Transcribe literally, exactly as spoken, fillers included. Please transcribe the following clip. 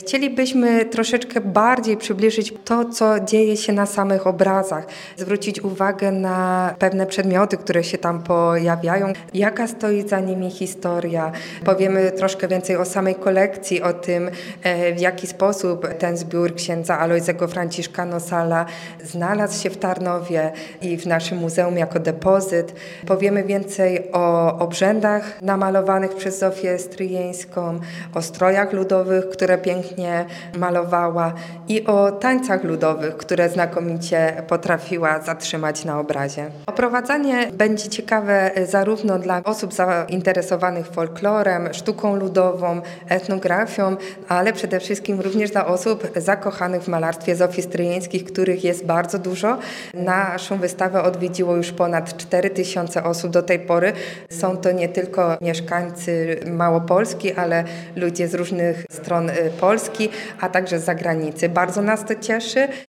Chcielibyśmy troszeczkę bardziej przybliżyć to, co dzieje się na samych obrazach, zwrócić uwagę na pewne przedmioty, które się tam pojawiają, jaka stoi za nimi historia. Powiemy troszkę więcej o samej kolekcji, o tym, w jaki sposób ten zbiór księdza Alojzego Franciszka Nosala znalazł się w Tarnowie i w naszym muzeum jako depozyt. Powiemy więcej o obrzędach namalowanych przez Zofię Stryjeńską, o strojach ludowych, które pięknie malowała i o tańcach ludowych, które znakomicie potrafiła zatrzymać na obrazie. Oprowadzanie będzie ciekawe zarówno dla osób zainteresowanych folklorem, sztuką ludową, etnografią, ale przede wszystkim również dla osób zakochanych w malarstwie Zofii Stryjeńskiej, których jest bardzo dużo. Naszą wystawę odwiedziło już ponad cztery tysiące osób do tej pory. Są to nie tylko mieszkańcy Małopolski, ale ludzie z różnych stron Polski, a także z zagranicy. Bardzo nas to cieszy.